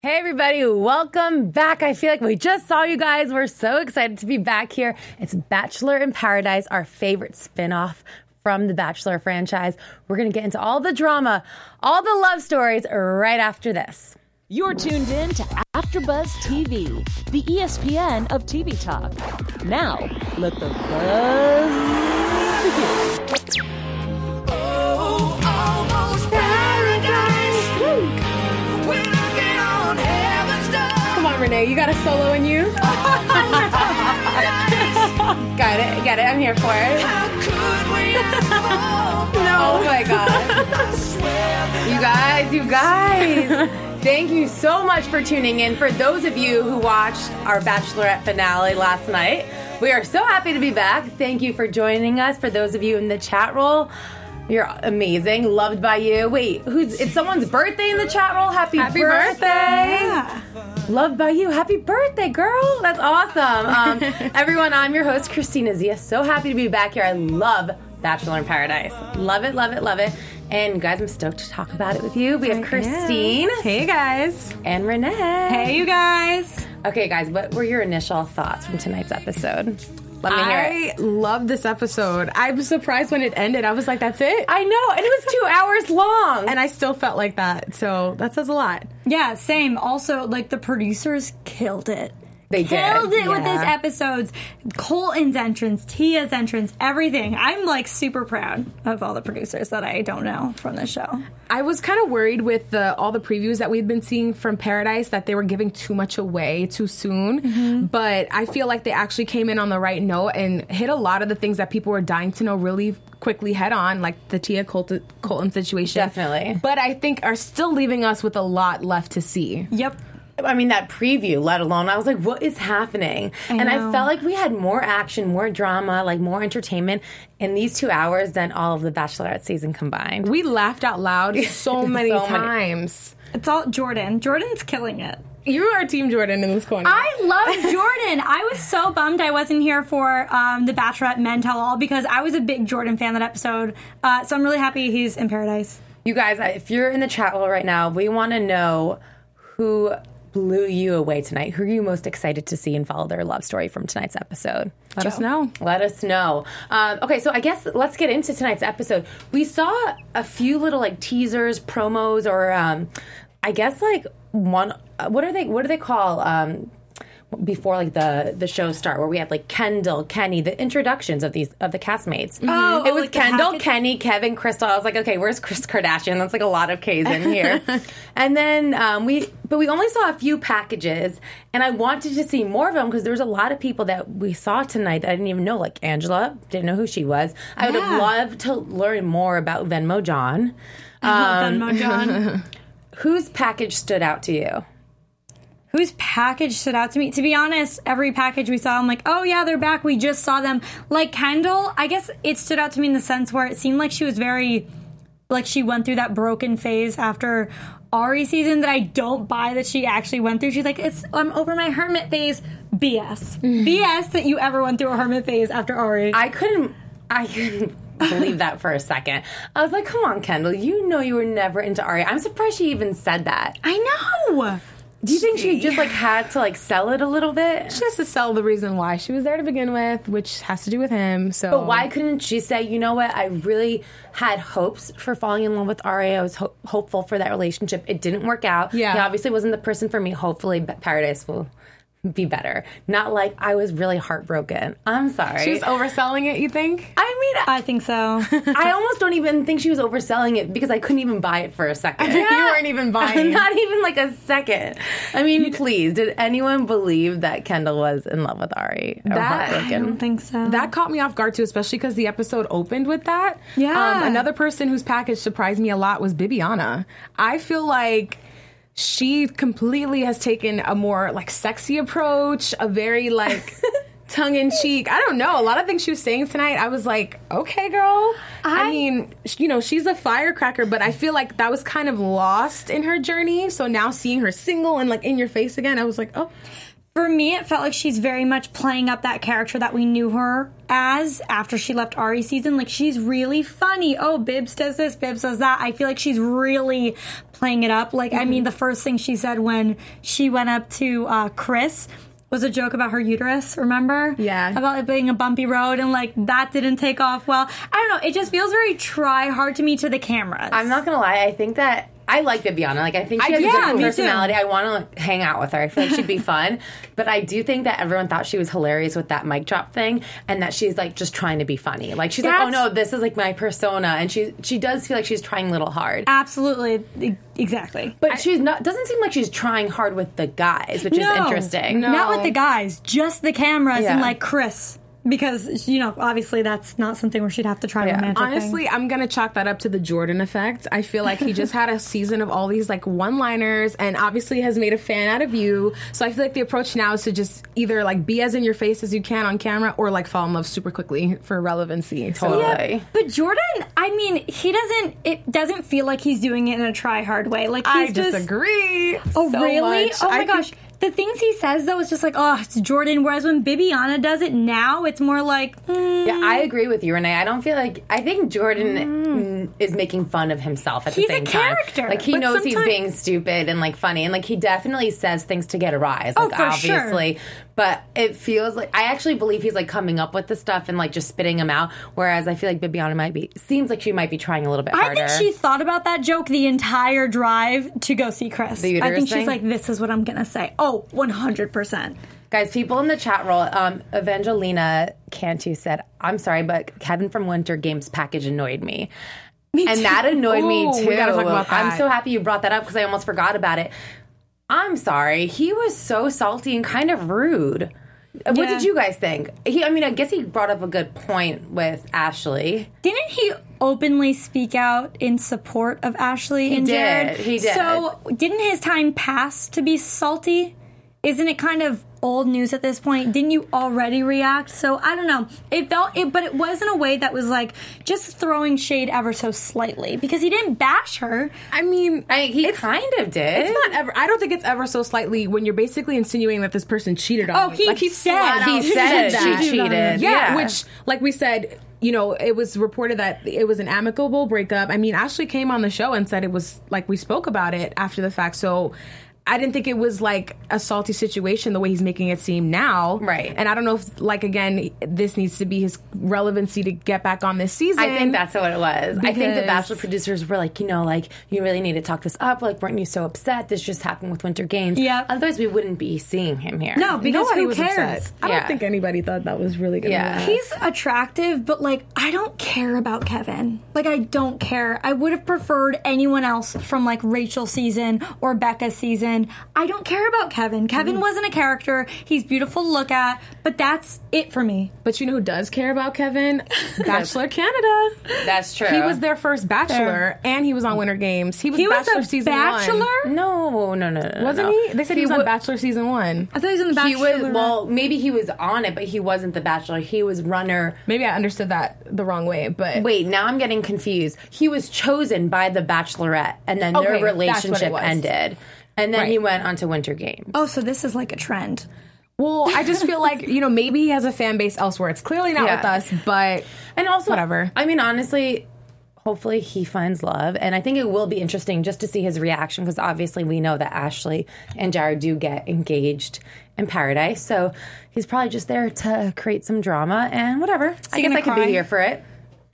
Hey everybody, welcome back. I feel like we just saw you guys. We're so excited to be back here. It's Bachelor in Paradise, our favorite spinoff from the Bachelor franchise. We're going to get into all the drama, all the love stories right after this. You're tuned in to AfterBuzz TV, the ESPN of TV talk. Now, let the buzz begin. Oh, almost paradise. Woo. Come on, Renee, you got a solo in you? Got it. I'm here for it. How could we No. Oh my God. You guys. Thank you so much for tuning in. For those of you who watched our Bachelorette finale last night, we are so happy to be back. Thank you for joining us. For those of you in the chat roll, you're amazing. Loved by you. Wait, it's someone's birthday in the chat roll? Happy birthday. Yeah. Loved by you. Happy birthday, girl. That's awesome. Everyone, I'm your host, Christina Zia. So happy to be back here. I love Bachelor in Paradise. Love it, love it, love it. And guys, I'm stoked to talk about it with you. We have Christine. Hey, guys. And Renee. Hey, you guys. Okay, guys, what were your initial thoughts from tonight's episode? Let me hear it. I love this episode. I was surprised when it ended. I was like, that's it? I know, and it was 2 hours long. And I still felt like that. So that says a lot. Yeah, same. Also, like, the producers killed it. They killed did. it with these episodes. Colton's entrance, Tia's entrance, everything. I'm, like, super proud of all the producers that I don't know from the show. I was kind of worried with all the previews that we've been seeing from Paradise that they were giving too much away too soon. Mm-hmm. But I feel like they actually came in on the right note and hit a lot of the things that people were dying to know really quickly head on, like the Tia Colton situation. Definitely. But I think are still leaving us with a lot left to see. Yep. I mean, that preview, let alone, I was like, what is happening? And I felt like we had more action, more drama, like more entertainment in these 2 hours than all of the Bachelorette season combined. We laughed out loud so many times. It's all Jordan. Jordan's killing it. You are Team Jordan in this corner. I love Jordan. I was so bummed I wasn't here for the Bachelorette Men Tell All because I was a big Jordan fan that episode. So I'm really happy he's in Paradise. You guys, if you're in the chat room right now, we want to know who blew you away tonight. Who are you most excited to see and follow their love story from tonight's episode? Let us know. Let us know. Okay, so I guess let's get into tonight's episode. We saw a few little like teasers, promos, or I guess like one. What do they call? Before like the show start, where we had like Kendall, Kenny, the introductions of the castmates. Oh, it was like Kendall, Kenny, Kevin, Crystal. I was like, okay, where's Kris Kardashian? That's like a lot of K's in here. And then we only saw a few packages, and I wanted to see more of them because there was a lot of people that we saw tonight that I didn't even know, like Angela, didn't know who she was. I would have loved to learn more about Venmo John. Venmo John. Whose package stood out to you? Whose package stood out to me? To be honest, every package we saw, I'm like, oh yeah, they're back. We just saw them. Like Kendall, I guess it stood out to me in the sense where it seemed like she was very, like she went through that broken phase after Ari season that I don't buy that she actually went through. She's like, I'm over my hermit phase. BS. BS that you ever went through a hermit phase after Ari. I couldn't believe that for a second. I was like, come on, Kendall. You know you were never into Ari. I'm surprised she even said that. I know. Do you think she just like had to like sell it a little bit? She has to sell the reason why she was there to begin with, which has to do with him. So, but why couldn't she say, you know what? I really had hopes for falling in love with Ari. I was hopeful for that relationship. It didn't work out. Yeah. He obviously wasn't the person for me. Hopefully, Paradise will be better. Not like I was really heartbroken. I'm sorry. She was overselling it, you think? I think so. I almost don't even think she was overselling it because I couldn't even buy it for a second. You weren't even buying it. Not even like a second. I mean, please, did anyone believe that Kendall was in love with Ari? Or I heartbroken? don't think so. That caught me off guard too, especially because the episode opened with that. Yeah. Another person whose package surprised me a lot was Bibiana. I feel like she completely has taken a more like sexy approach, a very like tongue-in-cheek. I don't know. A lot of things she was saying tonight, I was like, okay, girl. I mean, you know, she's a firecracker, but I feel like that was kind of lost in her journey. So now seeing her single and like in your face again, I was like, oh. For me, it felt like she's very much playing up that character that we knew her as after she left Ari season. Like, she's really funny. Oh, Bibbs does this, Bibbs does that. I feel like she's really playing it up. Like, I mean, the first thing she said when she went up to Chris was a joke about her uterus, remember? Yeah. About it being a bumpy road, and, like, that didn't take off well. I don't know. It just feels very try-hard to me to the cameras. I'm not gonna lie. I think that I like Bibiana. Like, I think she has a Yeah, good me too. personality. I want to hang out with her. I feel like she'd be fun. But I do think that everyone thought she was hilarious with that mic drop thing, and that she's like just trying to be funny. Like, she's like, oh no, this is like my persona, and she does feel like she's trying a little hard. Absolutely. Exactly. But she's not. Doesn't seem like she's trying hard with the guys, which is interesting. No. Not with the guys, just the cameras Yeah. and, like, Chris. Because, you know, obviously that's not something where she'd have to try romantic Honestly, thing. I'm gonna chalk that up to the Jordan effect. I feel like he just had a season of all these like one-liners, and obviously has made a fan out of you. So I feel like the approach now is to just either like be as in your face as you can on camera, or like fall in love super quickly for relevancy. So, Totally. But Jordan, I mean, it doesn't feel like he's doing it in a try-hard way. Like, he's I just... disagree. Oh, so really? much. Oh, my I gosh. think- The things he says, though, is just like, oh, it's Jordan. Whereas when Bibiana does it now, it's more like, Yeah, I agree with you, Renee. I don't feel like... I think Jordan is making fun of himself at the He's a same time. character. Like, he But knows he's sometimes- being stupid and, like, funny. And, like, he definitely says things to get a rise. Oh, Like, for sure. obviously. But it feels like... I actually believe he's, like, coming up with the stuff and, like, just spitting them out. Whereas I feel like Bibiana might be... Seems like she might be trying a little bit harder. I think she thought about that joke the entire drive to go see Chris. The I uterus think thing? she's like, this is what I'm going to say. Oh, 100%. Guys, people in the chat roll, Evangelina Cantu said, I'm sorry, but Kevin from Winter Games package annoyed me. And that annoyed me Ooh, too. we gotta talk about that. I'm so happy you brought that up because I almost forgot about it. I'm sorry. He was so salty and kind of rude. What Yeah. did you guys think? I guess he brought up a good point with Ashley. Didn't he openly speak out in support of Ashley and did. Jared? He did. So didn't his time pass to be salty? Isn't it kind of old news at this point? Didn't you already react? So I don't know. But it was in a way that was like just throwing shade ever so slightly because he didn't bash her. I mean, He kind of did. it's not ever. I don't think it's ever so slightly when you're basically insinuating that this person cheated on Oh, you. he Like, said- flat He out said that. she cheated. Yeah, which, like we said, you know, it was reported that it was an amicable breakup. I mean, Ashley came on the show and said it was, like, we spoke about it after the fact. So I didn't think it was, like, a salty situation the way he's making it seem now. Right. And I don't know if, like, again, this needs to be his relevancy to get back on this season. I think that's what it was. I think the Because- Bachelor producers were like, you really need to talk this up. Like, weren't you so upset? This just happened with Winter Games. Yeah. Otherwise, we wouldn't be seeing him here. No, because Nobody who was cares? upset. I Yeah. don't think anybody thought that was really going to Yeah. He's attractive, but, like, I don't care about Kevin. Like, I don't care. I would have preferred anyone else from, like, Rachel's season or Becca's season. I don't care about Kevin. Kevin wasn't a character. He's beautiful to look at, but that's it for me. But you know who does care about Kevin? Bachelor Canada. That's true. He was their first Bachelor, and he was on Winter Games. He was He was Bachelor a season bachelor? 1. No. Wasn't he? They said he was on wa- Bachelor season 1. I thought he was in the He Bachelor. was, well, maybe he was on it, but he wasn't the Bachelor. He was runner. Maybe I understood that the wrong way, but Wait, now I'm getting confused. He was chosen by the Bachelorette, and then Okay, their that's what it relationship was. ended. And then he Right. went on to Winter Games. Oh, so this is like a trend. well, I just feel like, you know, maybe he has a fan base elsewhere. It's clearly not Yeah. with us, but And also, whatever. I mean, honestly, hopefully he finds love. And I think it will be interesting just to see his reaction because obviously we know that Ashley and Jared do get engaged in Paradise. So he's probably just there to create some drama and whatever. I he guess gonna I could be cry? here for it.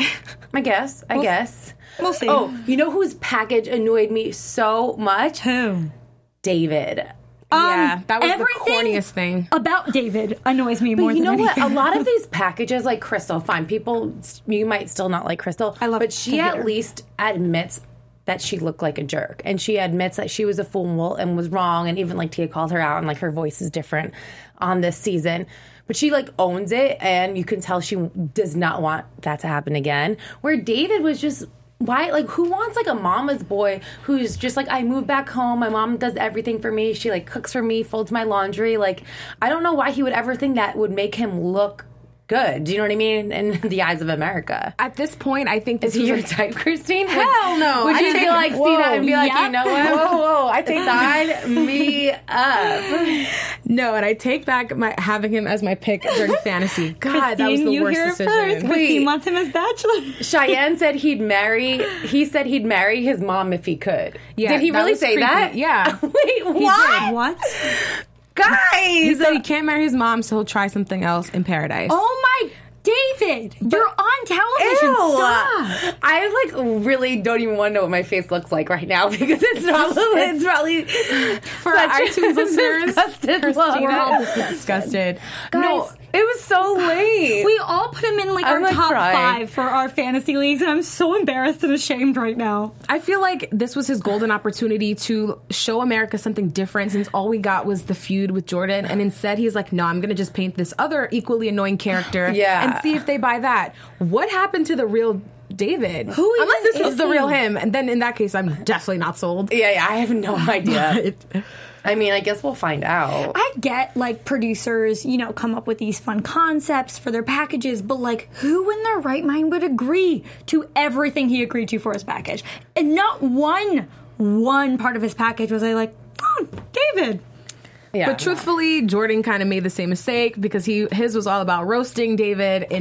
I guess. We'll see. Oh, you know whose package annoyed me so much? Who? David. yeah, that was the everything corniest thing. About David annoys me more But you than know what? anything. A lot of these packages, like Crystal, fine. People, you might still not like Crystal. I love but she to hate at her. least admits that she looked like a jerk. And she admits that she was a fool and was wrong. And even like Tia called her out and like her voice is different on this season. But she like owns it and you can tell she does not want that to happen again. Where David was just... Why? Like, who wants, like, a mama's boy who's just, like, I moved back home, my mom does everything for me, she, like, cooks for me, folds my laundry, like, I don't know why he would ever think that would make him look good. Do you know what I mean? In the eyes of America. At this point, I think this Is he was your type, Christine? Hell no. Would I you take- feel like see that and be like, Yep. you know what? Whoa, I take that. Sign me up. No, and I take back having him as my pick during fantasy. God, that was Christine, the you worst hear it decision. first. Christine wants him as bachelor. Cheyenne said he said he'd marry his mom if he could. Yeah, Did he that really was say creepy. that? Yeah. Wait, what? What? Guys! He said he can't marry his mom, so he'll try something else in paradise. Oh my David, you're on television. Ew. Stop. I really don't even want to know what my face looks like right now because it's probably For our iTunes listeners, disgusted look. we're all disgusted. No, It was so late. We all put him in like I'm, our top crying. 5 for our fantasy leagues, and I'm so embarrassed and ashamed right now. I feel like this was his golden opportunity to show America something different since all we got was the feud with Jordan. And instead, he's like, no, I'm going to just paint this other equally annoying character and see if they buy that. What happened to the real David? Who even Unless this is was the he? real him. And then in that case, I'm definitely not sold. Yeah, I have no idea. I mean, I guess we'll find out. I get like producers, come up with these fun concepts for their packages, but like who in their right mind would agree to everything he agreed to for his package? And not one part of his package was I like, oh, David. Yeah. But truthfully, Jordan kind of made the same mistake because his was all about roasting David in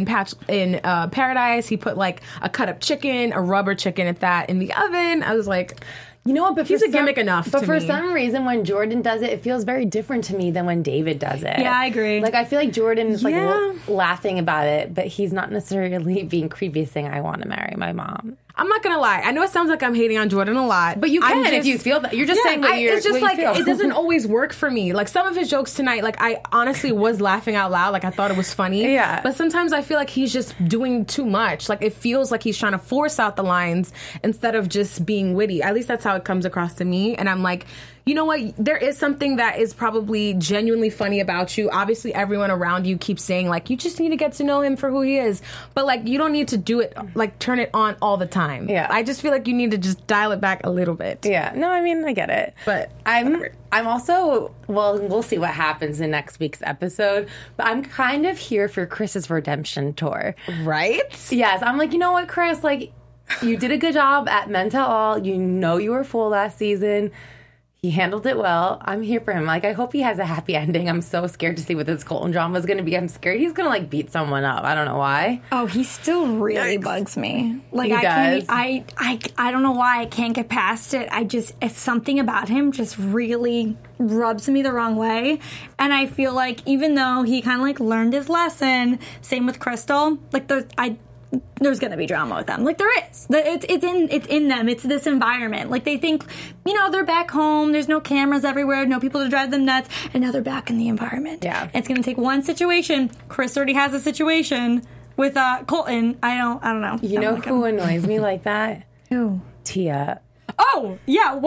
Paradise. He put like a cut up chicken, a rubber chicken at that, in the oven. I was like, you know what? But he's a gimmick enough. But to for me. some reason, when Jordan does it, it feels very different to me than when David does it. Yeah, I agree. Like I feel like Jordan is Yeah. laughing about it, but he's not necessarily being creepy, saying, "I want to marry my mom." I'm not gonna lie. I know it sounds like I'm hating on Jordan a lot, But you I'm can if just- you feel that. You're just saying what you're. it's just what you like feel. it doesn't always work for me. Like some of his jokes tonight, like I honestly was laughing out loud. Like I thought it was funny. Yeah. But sometimes I feel like he's just doing too much. Like it feels like he's trying to force out the lines instead of just being witty. At least that's how it comes across to me. And I'm like, you know what? There is something that is probably genuinely funny about you. Obviously, everyone around you keeps saying like you just need to get to know him for who he is. But like you don't need to do it like turn it on all the time. Yeah. I just feel like you need to just dial it back a little bit. Yeah, no, I mean, I get it. But I'm also, well, we'll see what happens in next week's episode, but I'm kind of here for Chris's redemption tour. Right? Yes, I'm like, you know what, Chris, like, you did a good job at Men Tell All. You know you were a fool last season. He handled it well. I'm here for him. Like, I hope he has a happy ending. I'm so scared to see what this Colton drama is going to be. I'm scared he's going to, like, beat someone up. I don't know why. Oh, he still really bugs me. Like He I does. can't, I don't know why I can't get past it. It's something about him just really rubs me the wrong way. And I feel like even though he kind of like learned his lesson, same with Crystal. Like there's gonna be drama with them. Like there is. It's in them. It's this environment. Like they think, they're back home. There's no cameras everywhere. No people to drive them nuts. And now they're back in the environment. Yeah. And it's gonna take one situation. Chris already has a situation with Colton. I don't know. You know who annoys me like that? Who? Tia. Oh yeah,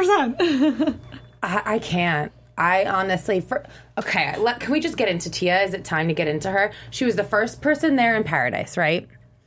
100%. I can't. I honestly, can we just get into Tia? Is it time to get into her? She was the first person there in Paradise, right?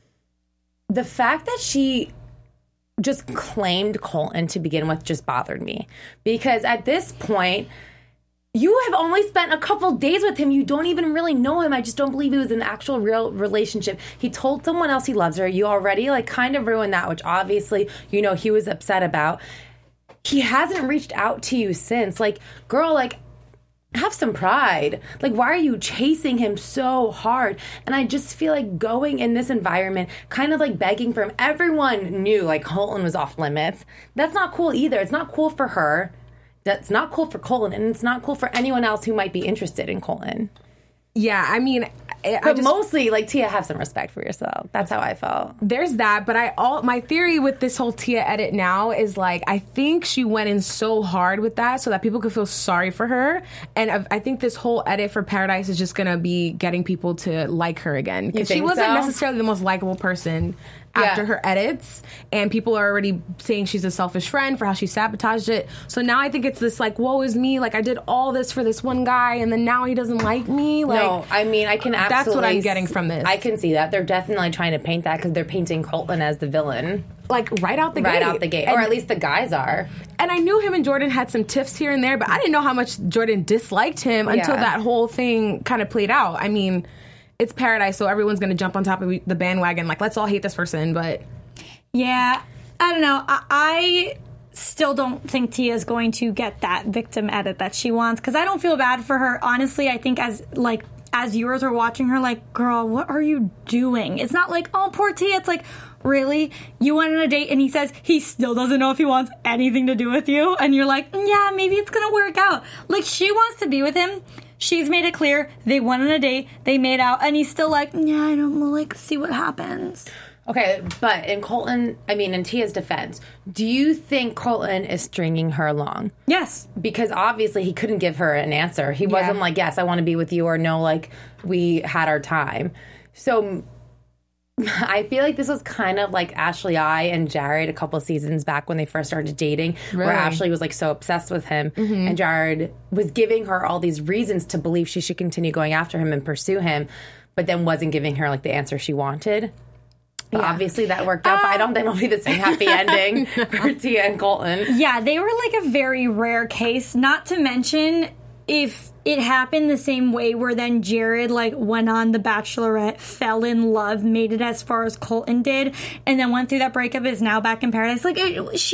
The fact that she just claimed Colton to begin with just bothered me. Because at this point, you have only spent a couple days with him. You don't even really know him. I just don't believe it was an actual real relationship. He told someone else he loves her. You already kind of ruined that, which obviously, he was upset about. He hasn't reached out to you since. Like, girl, have some pride. Like, why are you chasing him so hard? And I just feel like going in this environment, kind of like begging for him. Everyone knew Colton was off limits. That's not cool either. It's not cool for her. That's not cool for Colton. And it's not cool for anyone else who might be interested in Colton. Yeah, I mean, But mostly, Tia, have some respect for yourself. That's how I felt. there's that, but my theory with this whole Tia edit now is I think she went in so hard with that so that people could feel sorry for her, and I think this whole edit for Paradise is just gonna be getting people to like her again because she think wasn't so? necessarily the most likable person after her edits, and people are already saying she's a selfish friend for how she sabotaged it. So now I think it's this woe is me, I did all this for this one guy and then now he doesn't like me. No, I mean, I can absolutely... That's what I'm getting from this. I can see that. They're definitely trying to paint that because they're painting Colton as the villain. Right out the gate. Right out the gate. Or at least the guys are. And I knew him and Jordan had some tiffs here and there, but I didn't know how much Jordan disliked him until that whole thing kind of played out. I mean, it's Paradise, so everyone's going to jump on top of the bandwagon. Like, let's all hate this person, but... Yeah, I don't know. I still don't think Tia's going to get that victim edit that she wants, because I don't feel bad for her. Honestly, I think as viewers are watching her, like, girl, what are you doing? It's not like, oh, poor Tia. It's like, really? You went on a date and he says he still doesn't know if he wants anything to do with you? And you're like, yeah, maybe it's going to work out. Like, she wants to be with him. She's made it clear. They went on a date. They made out. And he's still like, yeah, I don't know, like, see what happens. Okay, but in Tia's defense, do you think Colton is stringing her along? Yes. Because obviously he couldn't give her an answer. He wasn't like, yes, I want to be with you, or no, like, we had our time. So I feel like this was kind of like Ashley I and Jared a couple seasons back when they first started dating, where Ashley was like so obsessed with him, and Jared was giving her all these reasons to believe she should continue going after him and pursue him, but then wasn't giving her like the answer she wanted. But obviously that worked out, but I don't think it'll be the same happy ending for Tia and Colton. Yeah, they were like a very rare case, not to mention if it happened the same way where then Jared like went on The Bachelorette, fell in love, made it as far as Colton did, and then went through that breakup, is now back in Paradise. Like,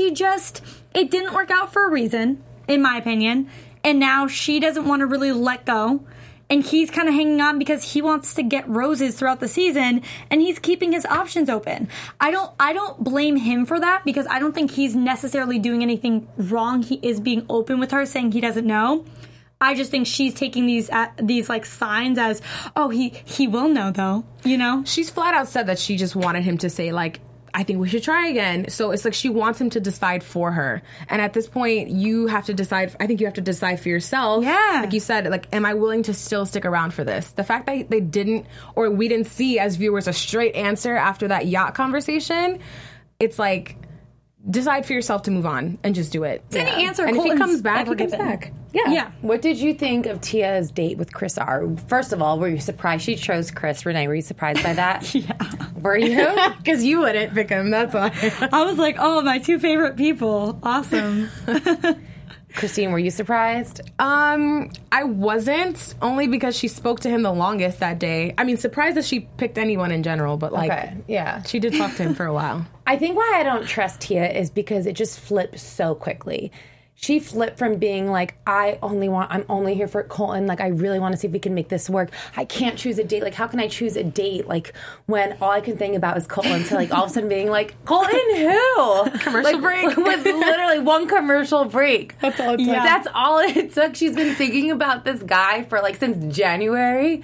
it didn't work out for a reason, in my opinion, and now she doesn't want to really let go. And he's kind of hanging on because he wants to get roses throughout the season, and he's keeping his options open. I don't blame him for that, because I don't think he's necessarily doing anything wrong. He is being open with her, saying he doesn't know. I just think she's taking these like signs as, oh, he will know though, you know? She's flat out said that she just wanted him to say, like, I think we should try again. So it's like she wants him to decide for her. And at this point, you have to decide. I think you have to decide for yourself. Yeah. Like you said, like, am I willing to still stick around for this? The fact that they didn't, or we didn't see as viewers a straight answer after that yacht conversation, it's like, decide for yourself to move on and just do it. It's any answer. And if he Colton's comes back, ever he comes given. back. Yeah. What did you think of Tia's date with Chris R? First of all, were you surprised she chose Chris? Renee, were you surprised by that? Yeah. Were you? Because you wouldn't pick him, that's why. I was like, oh, my two favorite people. Awesome. Christine, were you surprised? I wasn't, only because she spoke to him the longest that day. I mean, surprised that she picked anyone in general, but like, Okay, yeah. she did talk to him for a while. I think why I don't trust Tia is because it just flipped so quickly. She flipped from being like, I'm only here for Colton. Like, I really want to see if we can make this work. I can't choose a date. Like, how can I choose a date? Like, when all I can think about is Colton, to like all of a sudden being like, Colton who? Commercial break. With literally one commercial break. That's all it took. Yeah. That's all it took. She's been thinking about this guy for like since January.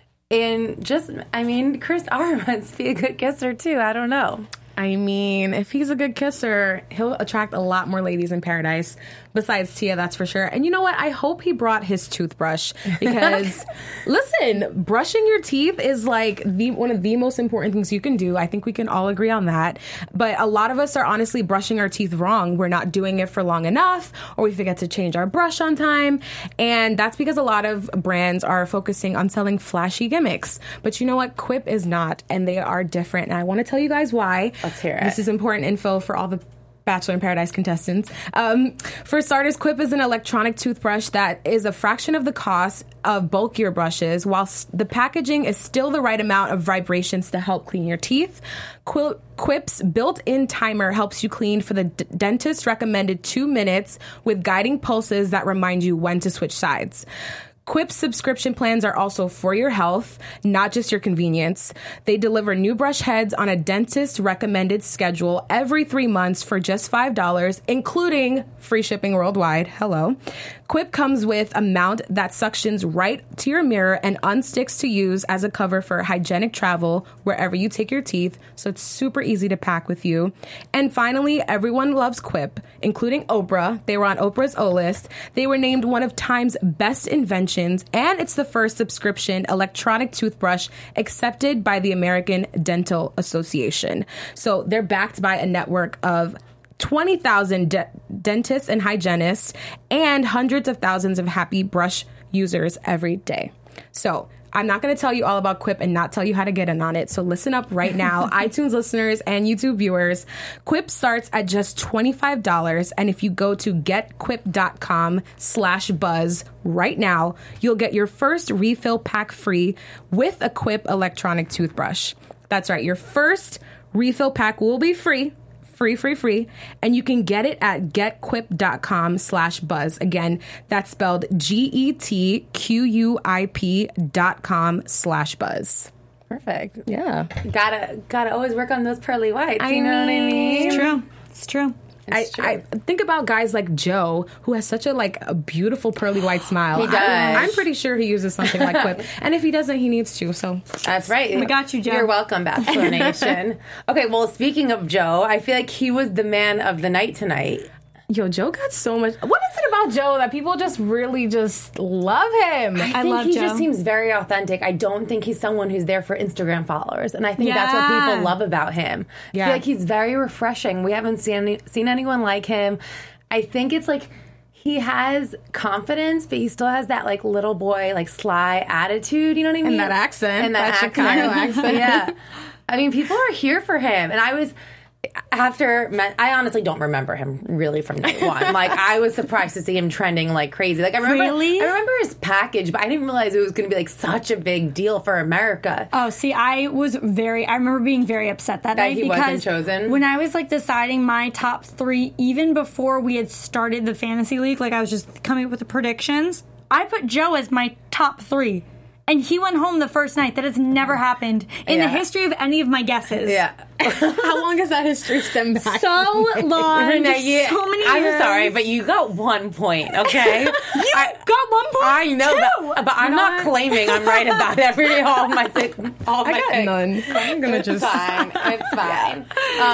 And just, I mean, Chris R must be a good kisser too. I don't know. I mean, if he's a good kisser, he'll attract a lot more ladies in Paradise. Besides Tia, that's for sure. And you know what? I hope he brought his toothbrush, because, listen, brushing your teeth is like one of the most important things you can do. I think we can all agree on that. But a lot of us are honestly brushing our teeth wrong. We're not doing it for long enough, or we forget to change our brush on time. And that's because a lot of brands are focusing on selling flashy gimmicks. But you know what? Quip is not, and they are different. And I want to tell you guys why. Let's hear it. This is important info for all the Bachelor in Paradise contestants. For starters, Quip is an electronic toothbrush that is a fraction of the cost of bulkier brushes, while the packaging is still the right amount of vibrations to help clean your teeth. Quip's built-in timer helps you clean for the dentist recommended 2 minutes, with guiding pulses that remind you when to switch sides. Quip's subscription plans are also for your health, not just your convenience. They deliver new brush heads on a dentist-recommended schedule every 3 months for just $5, including free shipping worldwide. Hello. Quip comes with a mount that suctions right to your mirror and unsticks to use as a cover for hygienic travel wherever you take your teeth, so it's super easy to pack with you. And finally, everyone loves Quip, including Oprah. They were on Oprah's O-List. They were named one of Time's best inventions, and it's the first subscription electronic toothbrush accepted by the American Dental Association. So they're backed by a network of 20,000 dentists and hygienists, and hundreds of thousands of happy brush users every day. So I'm not going to tell you all about Quip and not tell you how to get in on it. So listen up right now, iTunes listeners and YouTube viewers. Quip starts at just $25. And if you go to getquip.com/buzz right now, you'll get your first refill pack free with a Quip electronic toothbrush. That's right. Your first refill pack will be free. Free. And you can get it at getquip.com/buzz. Again, that's spelled GETQUIP.com/buzz. Perfect. Yeah. Gotta always work on those pearly whites. You know what I mean? It's true. I think about guys like Joe, who has such a beautiful pearly white smile. He does. I'm pretty sure he uses something like Quip. And if he doesn't, he needs to. So That's right. We got you, Joe. You're welcome, Bachelor Nation. Okay, well, speaking of Joe, I feel like he was the man of the night tonight. Yo, Joe got so much. What is it about Joe that people just really just love him? I think love he Joe. just seems very authentic. I don't think he's someone who's there for Instagram followers, and I think that's what Yeah. people love about him. I Yeah. feel like he's very refreshing. We haven't seen anyone like him. I think it's like he has confidence, but he still has that little boy, sly attitude. You know what I mean? And that accent. And that Chicano accent. Yeah. I mean, people are here for him, and I honestly don't remember him really from night one. I was surprised to see him trending like crazy. I remember his package, but I didn't realize it was going to be such a big deal for America. Oh, see, I remember being very upset that night he because wasn't chosen? when I was deciding my top 3, even before we had started the fantasy league, I was just coming up with the predictions, I put Joe as my top 3. And he went home the first night. That has never happened in the history of any of my guesses. Yeah. How long has that history stemmed back? So long. Renee, so many I'm years. sorry, but you got 1 point, okay? Got 1 point. I know, too. but I'm not claiming I'm right about all my picks. I got none. I'm going to It's just... fine. It's fine.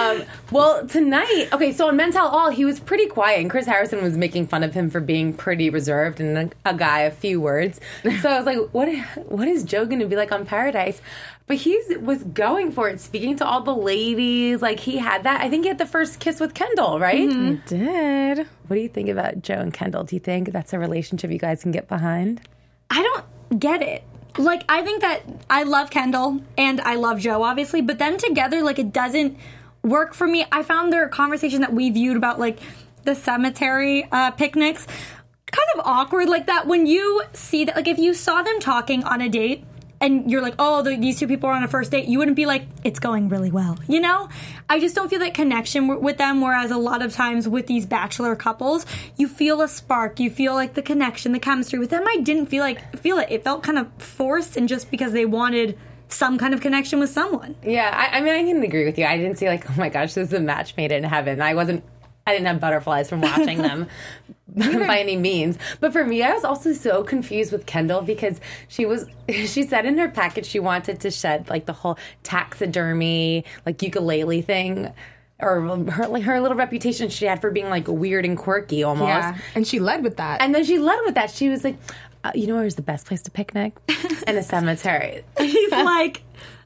Well, tonight, okay, so on Men Tell All, he was pretty quiet, and Chris Harrison was making fun of him for being pretty reserved and a guy of few words. So I was like, what is Joe going to be like on Paradise? But he was going for it, speaking to all the ladies. He had that. I think he had the first kiss with Kendall, right? I did. What do you think about Joe and Kendall? Do you think that's a relationship you guys can get behind? I don't get it. I think that I love Kendall and I love Joe, obviously, but then together, it doesn't work for me. I found their conversation that we viewed about, the cemetery picnics kind of awkward like that. When you see that, if you saw them talking on a date, and you're like, oh, these two people are on a first date, you wouldn't be like, it's going really well. You know? I just don't feel that connection with them, whereas a lot of times with these bachelor couples, you feel a spark, you feel the connection, the chemistry. With them, I didn't feel it. It felt kind of forced, and just because they wanted some kind of connection with someone. Yeah, I mean, I can agree with you. I didn't see oh my gosh, this is a match made in heaven. I didn't have butterflies from watching them by any means. But for me, I was also so confused with Kendall because she said in her package she wanted to shed the whole taxidermy, ukulele thing. Or her little reputation she had for being weird and quirky almost. Yeah, and she led with that. And then she led with that. She was like, you know where's the best place to picnic? In a cemetery. He's like...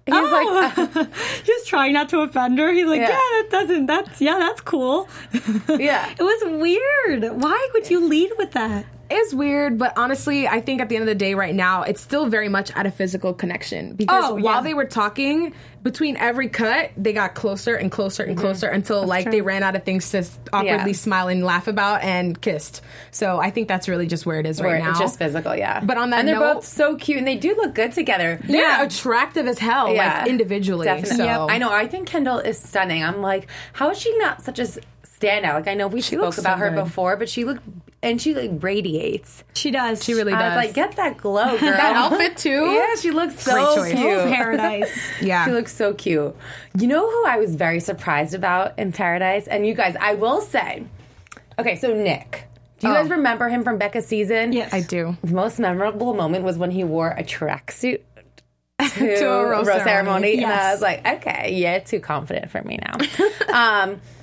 just trying not to offend her. He's like, that's cool. Yeah. It was weird. Why would you lead with that? It's weird, but honestly, I think at the end of the day right now, it's still very much at a physical connection. Because while they were talking, between every cut, they got closer and closer and closer until they ran out of things to awkwardly smile and laugh about and kissed. So I think that's really just where it is right now. It's just physical, yeah. But on that and they're note, both so cute, and they do look good together. They're attractive as hell, individually. Definitely. So. Yep. I know. I think Kendall is stunning. I'm like, how is she not such a standout? I know we spoke about her before, but she radiates. She does. She really does. I was like, get that glow, girl. That outfit too. Yeah, she looks so choice. cute. Paradise. Yeah. She looks so cute. You know who I was very surprised about in Paradise? And you guys, I will say, okay, so Nick. Do you guys remember him from Becca's season? Yes. I do. The most memorable moment was when he wore a tracksuit To a rose ceremony. And I was like, okay, you're too confident for me now.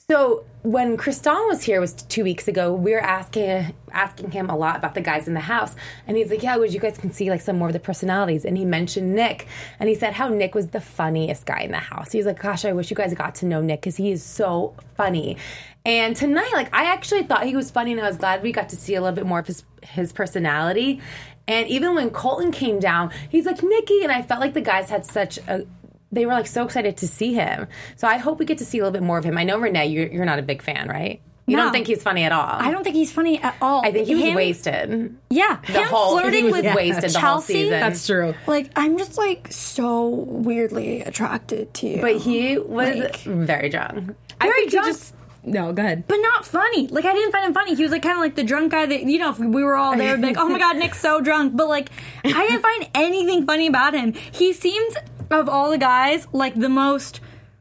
So when Kristan was here, was 2 weeks ago, we were asking him a lot about the guys in the house, and he's like, "Yeah, you guys can see like some more of the personalities." And he mentioned Nick, and he said how Nick was the funniest guy in the house. He's like, "Gosh, I wish you guys got to know Nick because he is so funny." And tonight, like, I actually thought he was funny, and I was glad we got to see a little bit more of his personality. And even when Colton came down, he's like, "Nikki," and I felt like the guys had they were like so excited to see him. So I hope we get to see a little bit more of him. I know, Renee, you're not a big fan, right? You No. don't think he's funny at all. I don't think he's funny at all. I think he was wasted. Yeah, The whole flirting he was with wasted the whole Chelsea. season. That's true. Like, I'm just, like, so weirdly attracted to you. But he was Like- very drunk. I think drunk. he just... No, go ahead. But not funny. Like, I didn't find him funny. He was, like, kind of like the drunk guy that, you know, if we were all there, like, oh my God, Nick's so drunk. But, like, I didn't find anything funny about him. He seems, of all the guys, like, the most,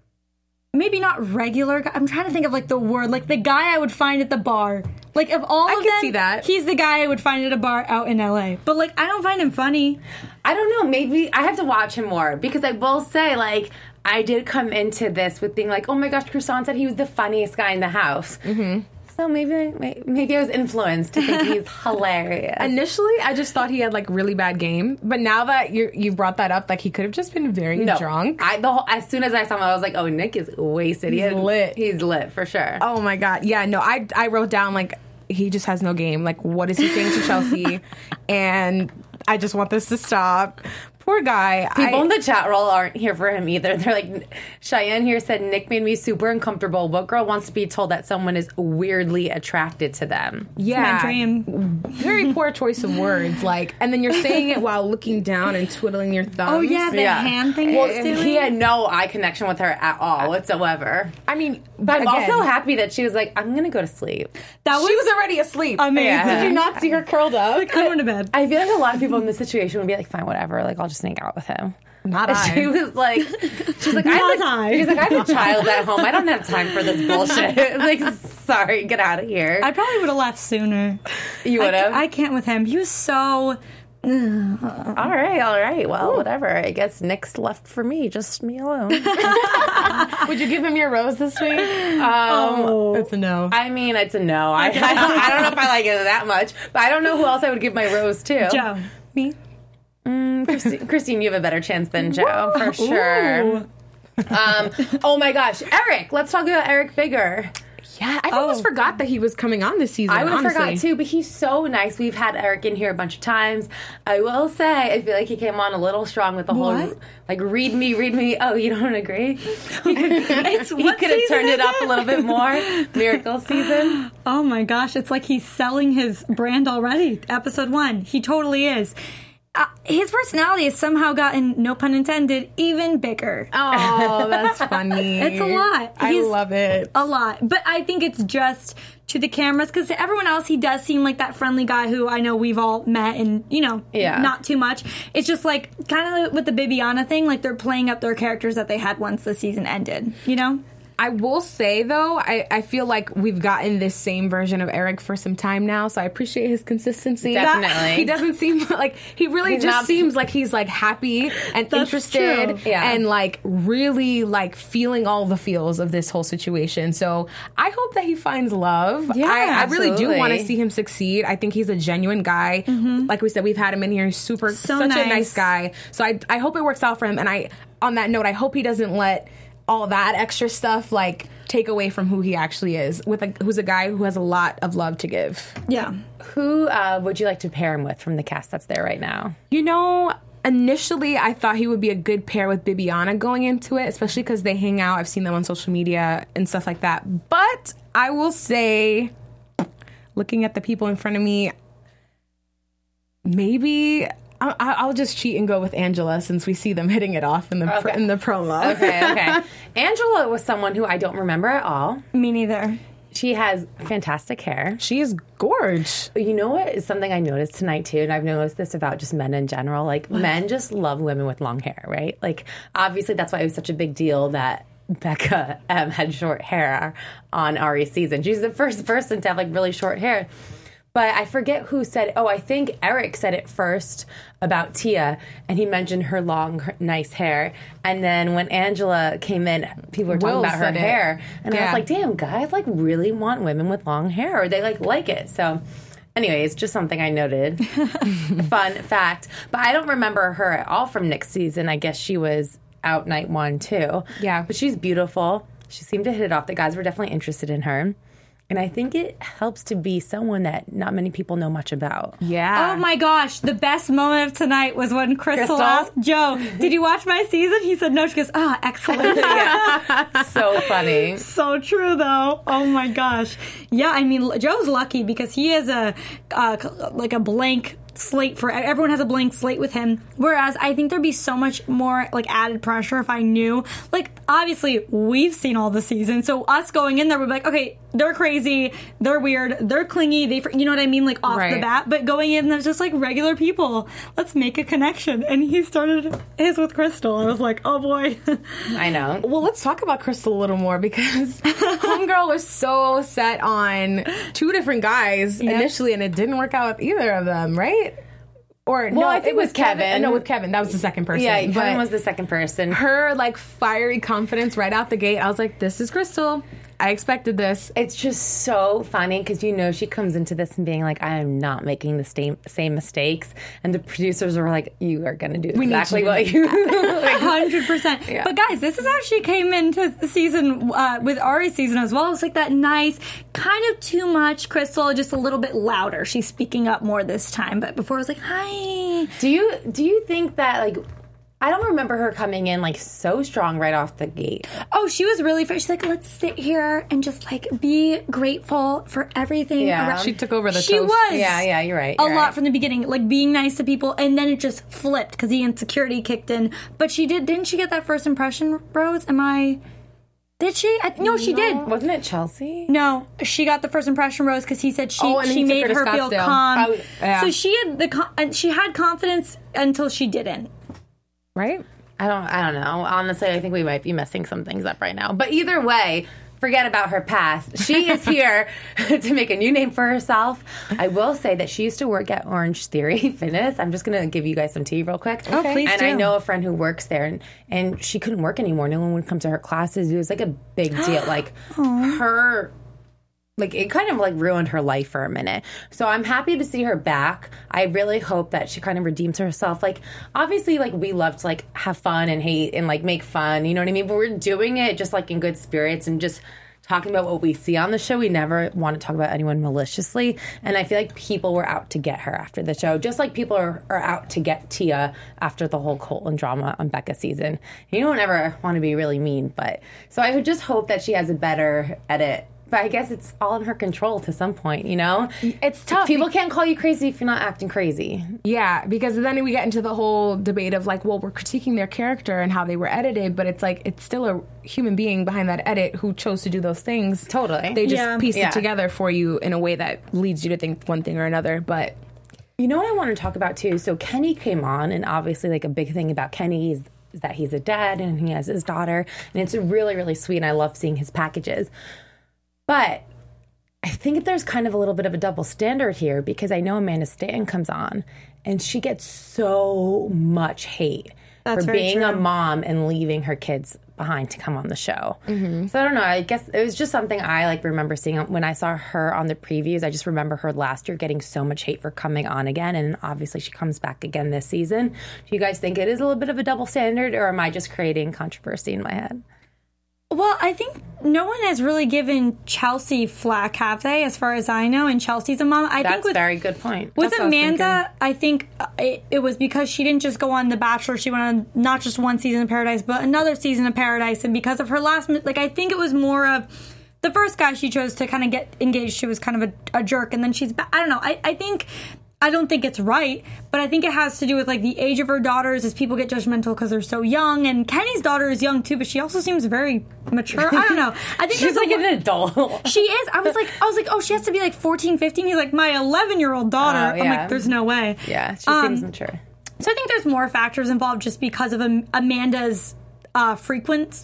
maybe not regular guy. I'm trying to think of, like, the word. Like, the guy I would find at the bar. Like, of all of can them, see that. he's the guy I would find at a bar out in L.A. But, like, I don't find him funny. I don't know. Maybe I have to watch him more because I will say, like, I did come into this with being like, oh my gosh, Kristan said he was the funniest guy in the house. Mm-hmm. So maybe I was influenced to think he's hilarious. Initially, I just thought he had like really bad game, but now that you brought that up, like he could have just been very drunk. As soon as I saw him, I was like, oh, Nick is wasted. He's lit. He's lit for sure. Oh my God, yeah, no, I wrote down like he just has no game. Like, what is he saying to Chelsea? And I just want this to stop. Poor guy. People in the chat roll aren't here for him either. They're like, Cheyenne here said, Nick made me super uncomfortable. What girl wants to be told that someone is weirdly attracted to them? Yeah, My dream. very poor choice of words. Like, and then you're saying it while looking down and twiddling your thumbs. Oh, yeah, the hand thing. Well, he was doing. he had no eye connection with her at all whatsoever. I mean, But I'm again, also happy that she was like, I'm going to go to sleep. That she was already asleep. amazing. Yeah. Did you not see her curled up? I'm going to bed. I feel like a lot of people in this situation would be like, fine, whatever. Like, I'll just hang out with him. Not And I. she was like, she's like, I. I have a child at home. I don't have time for this bullshit. Like, sorry, get out of here. I probably would have left sooner. You would have? I can't with him. He was so. All right. Well, whatever. I guess Nick's left for me. Just me alone. Would you give him your rose this week? It's a no. I mean, it's a no. I don't know if I like it that much, but I don't know who else I would give my rose to. Joe. Me? Christine, you have a better chance than Joe, for sure. Oh my gosh. Eric. Let's talk about Eric Bigger. Yeah, I almost forgot that he was coming on this season. I would have honestly. forgot too, but he's so nice. We've had Eric in here a bunch of times. I will say, I feel like he came on a little strong with the whole, like, read me. Oh, you don't agree? He could have turned it up a little bit more. Miracle season. Oh my gosh, it's like he's selling his brand already. Episode 1. He totally is. His personality has somehow gotten, no pun intended, even bigger. Oh, that's funny. It's a lot. I He's love it. A lot. But I think it's just to the cameras, because to everyone else, he does seem like that friendly guy who I know we've all met and, you know, not too much. It's just like, kind of with the Bibiana thing, like they're playing up their characters that they had once the season ended, you know? I will say, though, I feel like we've gotten this same version of Eric for some time now, so I appreciate his consistency. Definitely. He doesn't seem like, he really seems like he's, like, happy and interested true. Yeah. and, like, really, like, feeling all the feels of this whole situation. So I hope that he finds love. Yeah, I really do absolutely. want to see him succeed. I think he's a genuine guy. Like we said, we've had him in here. He's such a nice guy. So I hope it works out for him. And on that note, I hope he doesn't let all that extra stuff like take away from who he actually is, who's a guy who has a lot of love to give. Yeah. Who would you like to pair him with from the cast that's there right now? You know, initially I thought he would be a good pair with Bibiana going into it, especially because they hang out. I've seen them on social media and stuff like that. But I will say, looking at the people in front of me, maybe I'll just cheat and go with Angela since we see them hitting it off in the promo. Okay. Angela was someone who I don't remember at all. Me neither. She has fantastic hair. She is gorge. You know what is something I noticed tonight too, and I've noticed this about just men in general. Like, men just love women with long hair, right? Like, obviously that's why it was such a big deal that Becca had short hair on Ari's season. She's the first person to have like really short hair. But I forget who said it. Oh, I think Eric said it first about Tia, and he mentioned her long, nice hair. And then when Angela came in, people were talking Will about her said it. hair. And I Yeah. was like, damn, guys like really want women with long hair, or they like it. So anyways, just something I noted. Fun fact. But I don't remember her at all from Nick's season. I guess she was out night 1 too. Yeah. But she's beautiful. She seemed to hit it off. The guys were definitely interested in her. And I think it helps to be someone that not many people know much about. Yeah. Oh my gosh, the best moment of tonight was when Crystal Crystal? asked Joe, did you watch my season? He said no. She goes, excellent. So funny. So true, though. Oh my gosh. Yeah, I mean, Joe's lucky because he has a blank slate for everyone has a blank slate with him. Whereas I think there'd be so much more like added pressure if I knew. Like, obviously, we've seen all the seasons, so us going in there would be like, okay, they're crazy, they're weird, they're clingy, you know what I mean, like off the Right. bat. But going in, there's just like regular people. Let's make a connection. And he started his with Crystal. I was like, oh boy. I know. Well, let's talk about Crystal a little more because Homegirl was so set on 2 different guys initially, and it didn't work out with either of them, right? Or Well, no, I think it was with Kevin. No, with Kevin. That was the second person. Yeah, But Kevin was the second person. her like fiery confidence right out the gate. I was like, this is Crystal. I expected this. It's just so funny because you know she comes into this and being like, I am not making the same mistakes. And the producers were like, you are going to do exactly what you... 100%. But guys, this is how she came into the season with Ari's season as well. It was like that nice, kind of too much Crystal, just a little bit louder. She's speaking up more this time. But before it was like, hi. Do you think that, like... I don't remember her coming in like so strong right off the gate. Oh, she was really fair. She's like, let's sit here and just like be grateful for everything Yeah. around. She took over the She toast. was. Yeah, you're right. A you're lot right. from the beginning, like being nice to people, and then it just flipped because the insecurity kicked in. But didn't she get that first impression, Rose? Did she? No, she did. Wasn't it Chelsea? No, she got the first impression rose because he said Oh, and he she took made her to her feel Scottsdale. calm. Oh, yeah. So she had she had confidence until she didn't. Right? I don't know. Honestly, I think we might be messing some things up right now. But either way, forget about her past. She is here to make a new name for herself. I will say that she used to work at Orange Theory Fitness. I'm just going to give you guys some tea real quick. Oh, please And do. I know a friend who works there, and she couldn't work anymore. No one would come to her classes. It was like a big deal. Like her... Like, it kind of, like, ruined her life for a minute. So I'm happy to see her back. I really hope that she kind of redeems herself. Like, obviously, like, we love to, like, have fun and hate and, like, make fun. You know what I mean? But we're doing it just, like, in good spirits and just talking about what we see on the show. We never want to talk about anyone maliciously. And I feel like people were out to get her after the show. Just like people are out to get Tia after the whole Colton drama on Becca's season. You don't ever want to be really mean. But so I would just hope that she has a better edit. But I guess it's all in her control to some point, you know? It's tough. People can't call you crazy if you're not acting crazy. Yeah, because then we get into the whole debate of like, well, we're critiquing their character and how they were edited, but it's like, it's still a human being behind that edit who chose to do those things. Totally. They just Yeah. pieced Yeah. it together for you in a way that leads you to think one thing or another, but... You know what I want to talk about too? So Kenny came on, and obviously, like, a big thing about Kenny is that he's a dad and he has his daughter, and it's really, really sweet, and I love seeing his packages. But I think there's kind of a little bit of a double standard here because I know Amanda Stanton comes on, and she gets so much hate That's for very being true. a mom and leaving her kids behind to come on the show. So I don't know. I guess it was just something I like remember seeing when I saw her on the previews. I just remember her last year getting so much hate for coming on again, and obviously she comes back again this season. Do you guys think it is a little bit of a double standard, or am I just creating controversy in my head? Well, I think no one has really given Chelsea flack, have they? As far as I know, and Chelsea's a mom. I That's think with a very good point. With That's what I was Amanda, I think it was because she didn't just go on The Bachelor. She went on not just one season of Paradise, but another season of Paradise. And because of her last, like, I think it was more of the first guy she chose to kind of get engaged to was kind of a jerk. And then she's back. I don't know. I don't think it's right, but I think it has to do with like the age of her daughters as people get judgmental because they're so young. And Kenny's daughter is young too, but she also seems very mature. I don't know. I think She's there's like a an adult. She is. I was like, oh, she has to be like 14, 15. He's like, my 11-year-old daughter. Oh, I'm yeah. like, there's no way. Yeah, she seems mature. So I think there's more factors involved just because of Amanda's frequent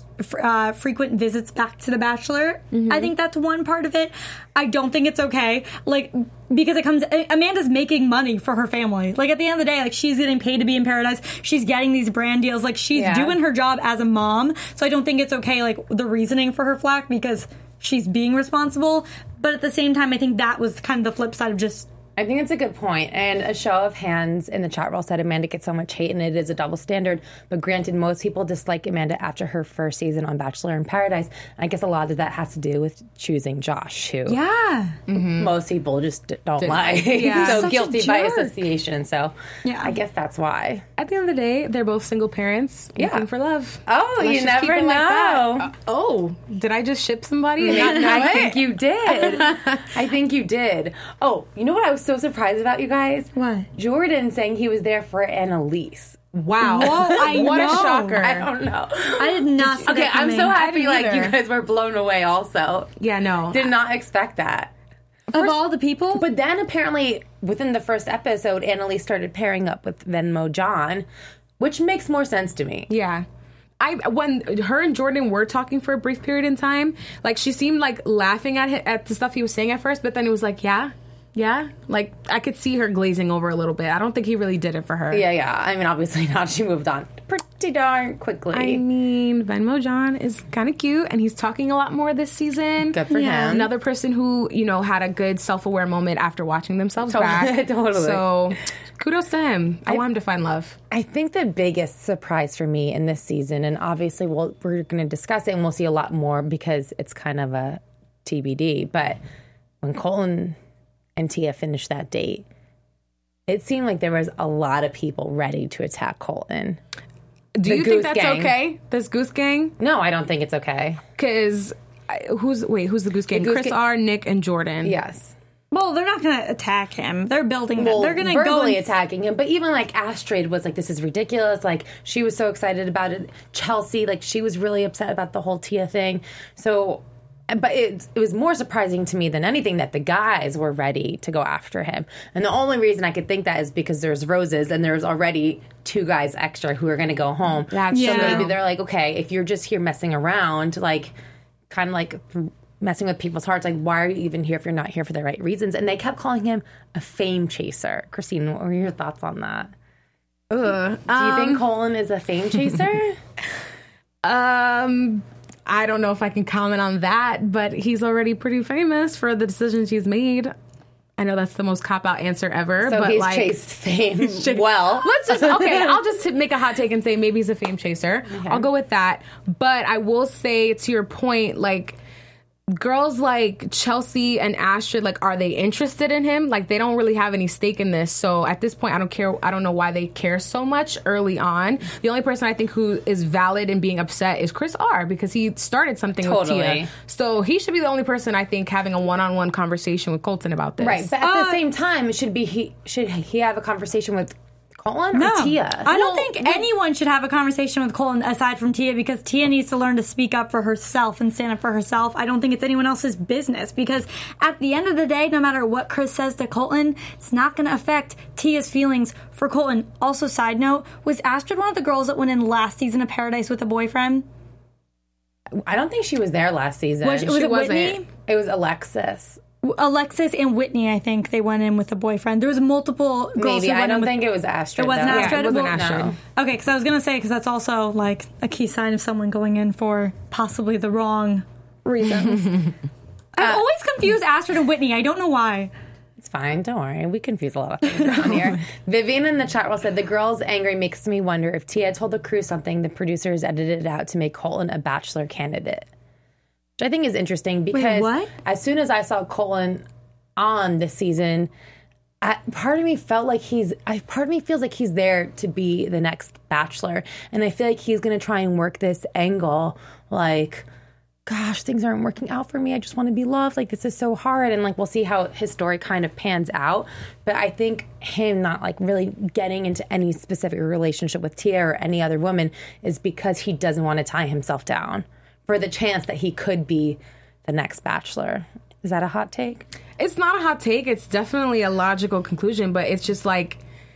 visits back to The Bachelor. I think that's one part of it. I don't think it's okay, like, because Amanda's making money for her family. Like, at the end of the day, like, she's getting paid to be in Paradise. She's getting these brand deals. Like, she's doing her job as a mom. So I don't think it's okay, like, the reasoning for her flack, because she's being responsible. But at the same time, I think that was kind of the flip side of just... I think it's a good point. And a show of hands in the chat roll said Amanda gets so much hate and it is a double standard. But granted, most people dislike Amanda after her first season on Bachelor in Paradise. I guess a lot of that has to do with choosing Josh, who most people just don't like. Yeah. So Such a guilty by jerk. association. So I guess that's why. At the end of the day, they're both single parents looking for love. Oh, Let's you just keep never it like know. that. Oh, did I just ship somebody? and not know I it? think you did. I think you did. Oh, you know what I was so surprised about, you guys? What? Jordan saying he was there for Annalise. Wow. I what a know. shocker. I don't know. I did not see Okay, that I'm coming. so happy didn't like you either. guys were blown away also. Yeah, no. Did not expect that. Of all the people? But then apparently within the first episode, Annalise started pairing up with Venmo John, which makes more sense to me. Yeah. When her and Jordan were talking for a brief period in time, like, she seemed like laughing at the stuff he was saying at first, but then it was like, yeah. Like, I could see her glazing over a little bit. I don't think he really did it for her. Yeah. I mean, obviously not. She moved on pretty darn quickly. I mean, Venmo John is kind of cute, and he's talking a lot more this season. Good for him. Another person who, had a good self-aware moment after watching themselves back. Totally. So, kudos to him. I want him to find love. I think the biggest surprise for me in this season, and obviously we're going to discuss it and we'll see a lot more because it's kind of a TBD, but when Colton and Tia finished that date, it seemed like there was a lot of people ready to attack Colton. Do The you think Goose that's Gang. okay? This Goose Gang? No, I don't think it's okay. Because who's the Goose Gang? Goose Chris Gang- R, Nick, and Jordan. Yes. Well, they're not going to attack him. They're building that. Well, They're going to go verbally and attacking him, but even like Astrid was like, "This is ridiculous." Like, she was so excited about it. Chelsea, like, she was really upset about the whole Tia thing. So, but it was more surprising to me than anything that the guys were ready to go after him. And the only reason I could think that is because there's roses and there's already 2 guys extra who are going to go home. That's so true. maybe they're like, okay, if you're just here messing around, like, kind of like messing with people's hearts, like, why are you even here if you're not here for the right reasons? And they kept calling him a fame chaser. Christine, what were your thoughts on that? Do you think Colin is a fame chaser? I don't know if I can comment on that, but he's already pretty famous for the decisions he's made. I know that's the most cop-out answer ever, So but he's like, chased fame well. let's just I'll just make a hot take and say maybe he's a fame chaser. I'll go with that. But I will say, to your point, like, girls like Chelsea and Astrid, like, are they interested in him? Like, they don't really have any stake in this. So at this point, I don't care. I don't know why they care so much early on. The only person I think who is valid in being upset is Chris R, because he started something with Totally. Tia. So he should be the only person, I think, having a one-on-one conversation with Colton about this. Right, but at the same time, should he have a conversation with Colin No, or Tia? I don't think anyone should have a conversation with Colin aside from Tia, because Tia needs to learn to speak up for herself and stand up for herself. I don't think it's anyone else's business, because at the end of the day, no matter what Chris says to Colton, it's not going to affect Tia's feelings for Colton. Also, side note, was Astrid one of the girls that went in last season of Paradise with a boyfriend? I don't think she was there last season. Was it wasn't. Whitney? It was Alexis. Alexis and Whitney, I think they went in with a boyfriend. There was multiple girls Maybe. who I went in don't with... think it was Astrid. It wasn't though. Astrid? it wasn't Well, Astrid. no. Okay, because I was going to say, because that's also like a key sign of someone going in for possibly the wrong reasons. I'm always confused Astrid and Whitney. I don't know why. It's fine. Don't worry. We confuse a lot of things around here. Vivian in the chat roll said, the girl's angry makes me wonder if Tia told the crew something the producers edited it out to make Colton a Bachelor candidate. Which I think is interesting because what? as soon as I saw Colton on this season, part of me feels like he's there to be the next Bachelor. And I feel like he's going to try and work this angle like, gosh, things aren't working out for me. I just want to be loved. Like, this is so hard. And like, we'll see how his story kind of pans out. But I think him not like really getting into any specific relationship with Tia or any other woman is because he doesn't want to tie himself down for the chance that he could be the next Bachelor. Is that a hot take? It's not a hot take. It's definitely a logical conclusion, but it's just like,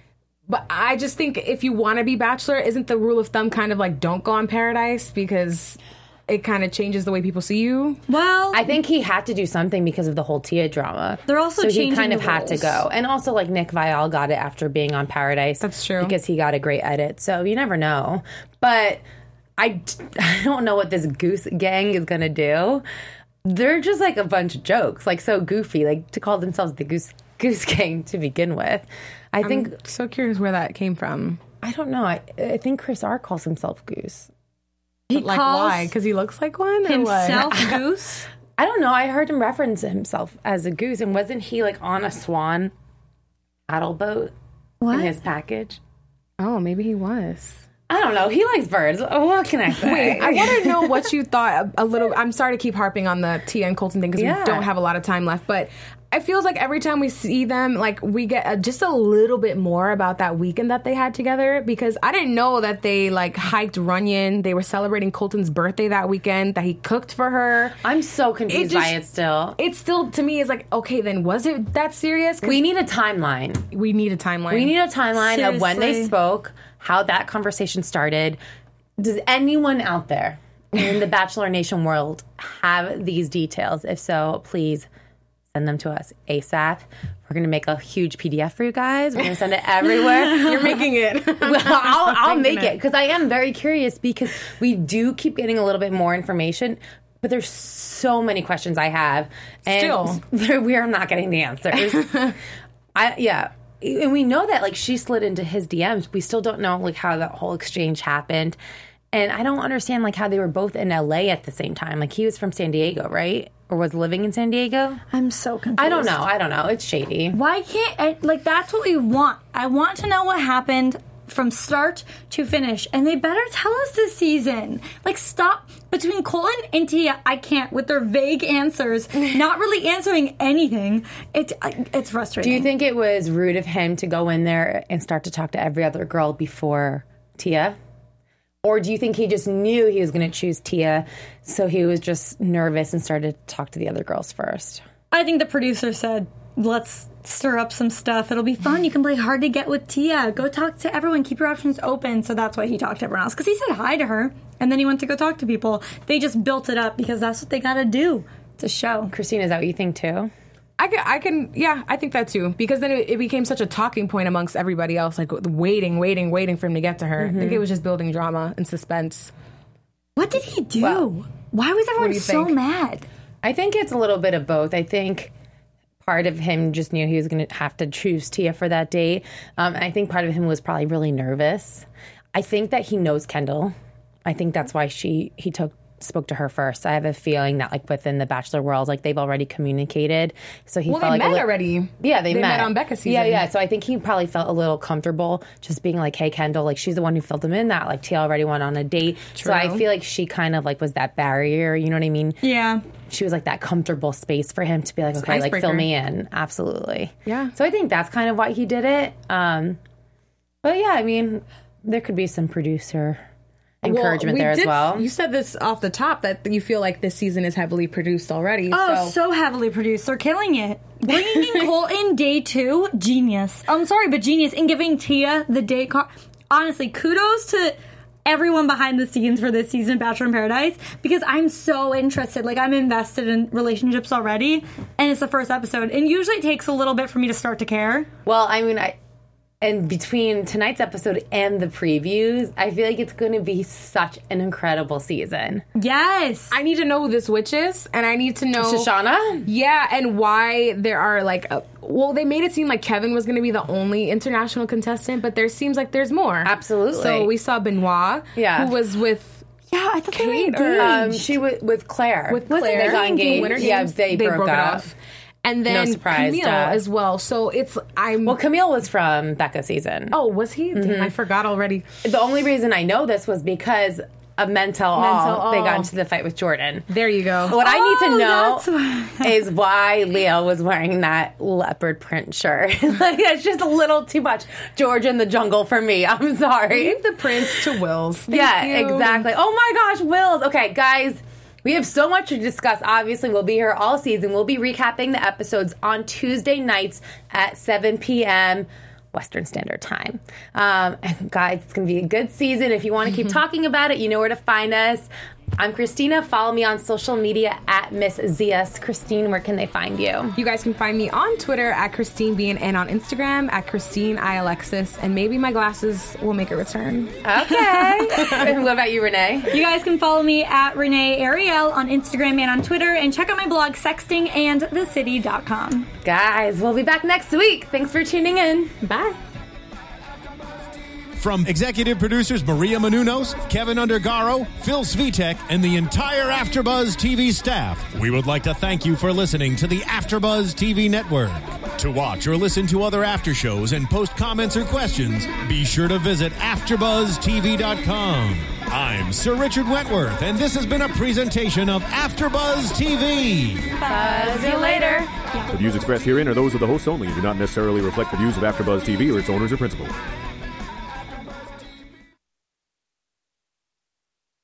But I just think if you want to be Bachelor, isn't the rule of thumb kind of like don't go on Paradise because it kind of changes the way people see you? Well, I think he had to do something because of the whole Tia drama. They're also so he changing kind of the had to rules. go, and also like Nick Viall got it after being on Paradise. That's true. because he got a great edit. So you never know. But I don't know what this Goose Gang is gonna do. They're just like a bunch of jokes, like so goofy, like to call themselves the Goose Gang to begin with. I think I'm so curious where that came from. I don't know. I think Chris R calls himself Goose. he Like calls why? Because he looks like one? Or what? himself Goose. I don't know. I heard him reference himself as a goose, and wasn't he like on a swan paddle boat in his package? Oh, maybe he was. I don't know. He likes birds. What can I say? Wait, I want to know what you thought a little. I'm sorry to keep harping on the Tia and Colton thing because Yeah. we don't have a lot of time left, but it feels like every time we see them, like we get just a little bit more about that weekend that they had together. Because I didn't know that they like hiked Runyon. They were celebrating Colton's birthday that weekend. That he cooked for her. I'm so confused It just- by it still. It still to me is like, okay, then was it that serious? 'Cause We need a timeline. we need a timeline. We need a timeline of when they Seriously. spoke, how that conversation started. Does anyone out there in the Bachelor Nation world have these details? If so, please send them to us ASAP. We're going to make a huge PDF for you guys. We're going to send it everywhere. You're making it. Well, I'll make Thinking it because I am very curious because we do keep getting a little bit more information, but there's so many questions I have, and we are not getting the answers. And we know that like she slid into his DMs. We still don't know like how that whole exchange happened, and I don't understand like how they were both in LA at the same time. Like he was from San Diego, right, or was living in San Diego? I'm so confused. I don't know. It's shady. Why can't like that's what we want? I want to know what happened from start to finish, and they better tell us this season. Like, stop between Colton and Tia. I can't with their vague answers, not really answering anything. It's frustrating. Do you think it was rude of him to go in there and start to talk to every other girl before Tia? Or do you think he just knew he was going to choose Tia, so he was just nervous and started to talk to the other girls first? I think the producer said, let's stir up some stuff. It'll be fun. You can play hard to get with Tia. Go talk to everyone. Keep your options open. So that's why he talked to everyone else. Because he said hi to her, and then he went to go talk to people. They just built it up because that's what they got to do. It's a show. Christine, is that what you think too? I think that too. Because then it became such a talking point amongst everybody else, like waiting for him to get to her. I think it was just building drama and suspense. What did he do? Why was everyone do you so think? mad? I think it's a little bit of both. I think part of him just knew he was going to have to choose Tia for that date. And I think part of him was probably really nervous. I think that he knows Kendall. I think that's why he spoke to her first. I have a feeling that like within the Bachelor world, like they've already communicated. So he Well, felt they like met already. Yeah, they met on Becca's season. Yeah. So I think he probably felt a little comfortable just being like, hey, Kendall, like she's the one who filled him in that like Tia already went on a date. So I True. feel like she kind of like was that barrier, you know what I mean? Yeah. She was like that comfortable space for him to be like, okay, like icebreaker. fill me in. Absolutely. Yeah. So I think that's kind of why he did it. But yeah, I mean, there could be some producer encouragement there as well. You said this off the top that you feel like this season is heavily produced already. Oh, so heavily produced. They're killing it. Bringing in Colton day 2, genius. I'm sorry, but genius. And giving Tia the date card. Honestly, kudos to everyone behind the scenes for this season of Bachelor in Paradise because I'm so interested. Like, I'm invested in relationships already, and it's the first episode. And usually it takes a little bit for me to start to care. Well, I mean, and between tonight's episode and the previews, I feel like it's going to be such an incredible season. Yes. I need to know who this witch is, and I need to know Shoshana? Yeah, and why there are like, well, they made it seem like Kevin was going to be the only international contestant, but there seems like there's more. Absolutely. So we saw Benoit, Yeah. who was with yeah, I thought they were Kate or- engaged. She was with Claire. with Claire. They got engaged. Winter Yeah, Games, they broke it up. off. And then No surprise, Camille duh. as well. So it's Well, Camille was from Becca's season. Oh, was he? Damn, I forgot already. The only reason I know this was because of Mental All. They got into the fight with Jordan. There you go. What I need to that's know is why Leo was wearing that leopard print shirt. Like, it's just a little too much Georgia in the jungle for me. I'm sorry. Leave the prince to Wills. Thank Yeah, you. exactly. Oh my gosh, Wills. Okay, guys, we have so much to discuss. Obviously, we'll be here all season. We'll be recapping the episodes on Tuesday nights at 7 p.m. Western Standard Time. And guys, it's going to be a good season. If you want to keep talking about it, you know where to find us. I'm Christina. Follow me on social media at Miss Zias. Christine, where can they find you? You guys can find me on Twitter at Christine Bean and on Instagram at Christine I Alexis. And maybe my glasses will make a return. Okay. And what about you, Renee? You guys can follow me at Renee Ariel on Instagram and on Twitter, and check out my blog, sextingandthecity.com. Guys, we'll be back next week. Thanks for tuning in. Bye. From executive producers Maria Menounos, Kevin Undergaro, Phil Svitek, and the entire AfterBuzz TV staff, we would like to thank you for listening to the AfterBuzz TV network. To watch or listen to other after shows and post comments or questions, be sure to visit AfterBuzzTV.com. I'm Sir Richard Wentworth, and this has been a presentation of AfterBuzz TV. Buzz you later. The views expressed herein are those of the hosts only and do not necessarily reflect the views of AfterBuzz TV or its owners or principals.